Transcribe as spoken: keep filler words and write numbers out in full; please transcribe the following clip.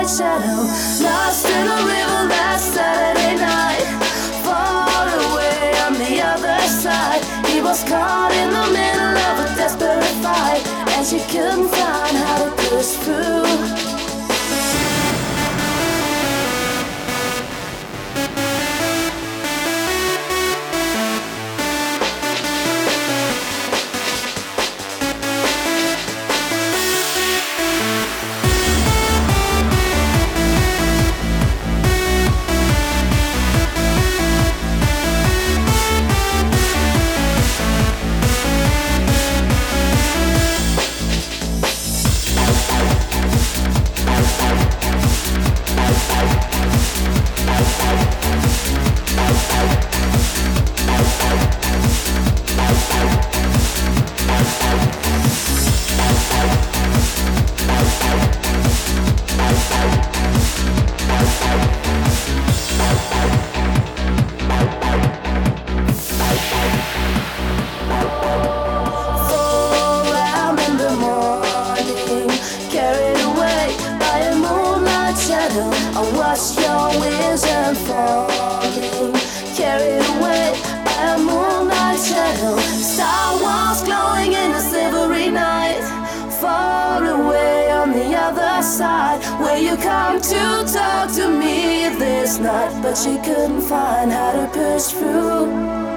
shadow, lost in a river last Saturday night. Far away on the other side, he was caught in the middle of a desperate fight, and she couldn't find how to push through. I watched your vision falling, carried away by a moonlight shadow. Star was glowing in a silvery night, far away on the other side. Will you come to talk to me this night? But she couldn't find how to push through.